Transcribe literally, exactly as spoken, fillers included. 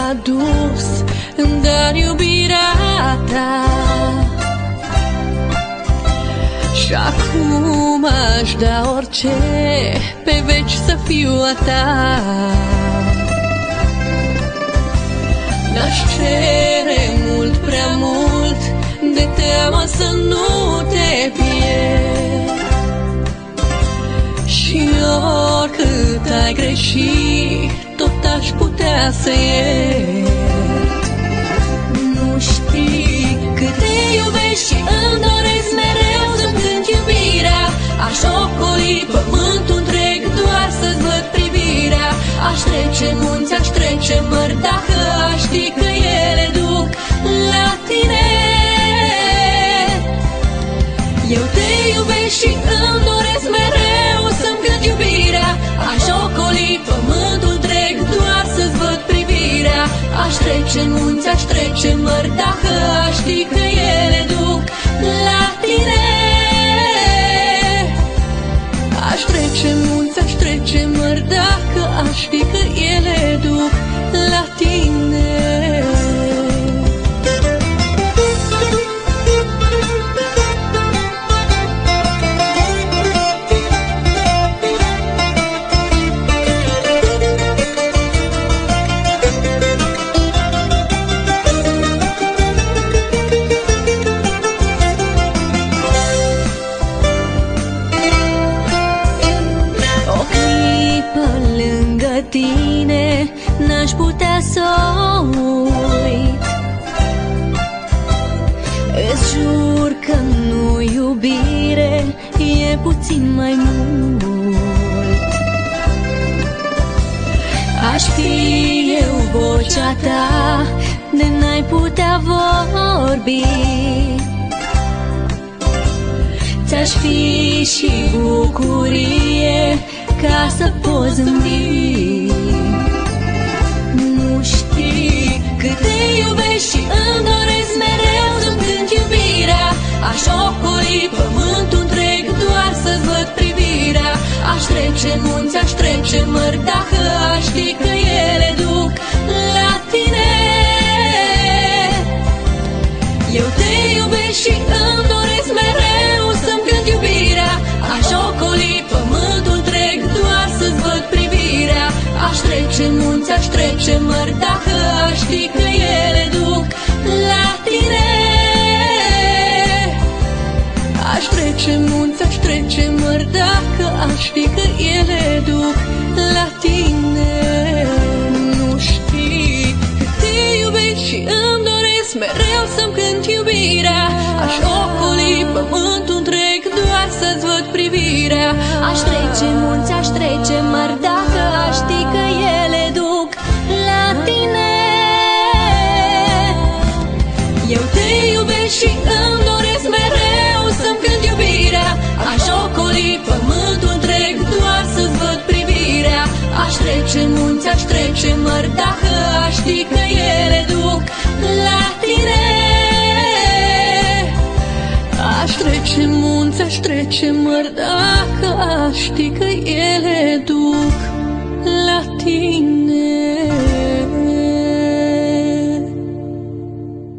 adus, dar iubirea ta. Și acum aș da orice pe veci să fiu a ta. N-aș cere mult, prea mult, de teamă să nu te pierd. Și oricât ai greșit, tot aș putea să iert. Nu știi cât te iubesc și îmi doresc mereu să-mi cânt iubirea. Aș ocoli pământul întreg doar să-ți văd privirea. Aș trece munți, aș trece mări, dacă aș ști că ele duc la tine. Eu te iubesc și îmi doresc mereu să-mi cânt iubirea. Aș ocoli pământul întreg doar să-ți văd privirea. Aș trece munți, aș trece mări, dacă aș ști că ele duc la tine. Aș trece munți, aș trece mări, dacă aș ști că ele duc la tine. Tine n-aș putea să o uit. Îți jur că nu iubire e puțin mai mult. Aș fi eu vocea ta de n-ai putea vorbi. Ți-aș fi și bucurie ca să poți zâmbi. Nu știi cât te iubesc și îmi doresc mereu să-mi cânt iubirea. Aș ocoli pământul întreg doar să-ți văd privirea. Aș trece munți, aș trece mări, dacă aș ști că ele duc la tine. Eu te iubesc și îmi doresc mereu să-mi cânt iubirea. Aș ocoli pământul întreg doar să-ți văd privirea. Aș trece munți, aș trece mări, dacă aș ști că ele duc la tine. Aș trece munți, aș trece mări, dacă aș ști că ele duc la tine. Nu știi cât te iubesc și îmi doresc mereu să-mi cânt iubirea. Aș ocoli pământul întreg doar să-ți văd privirea. Aș trece munți, aș trece mări, dacă aș ști că ele duc la tine. Eu te iubesc și îmi doresc mereu să-mi cânt iubirea. Aș ocoli pământul întreg doar să-ți văd privirea. Aș trece munți, aș trece mări, dacă aș ști că ele duc la tine. Aș trece munți, aș trece mări, dacă aș ști că ele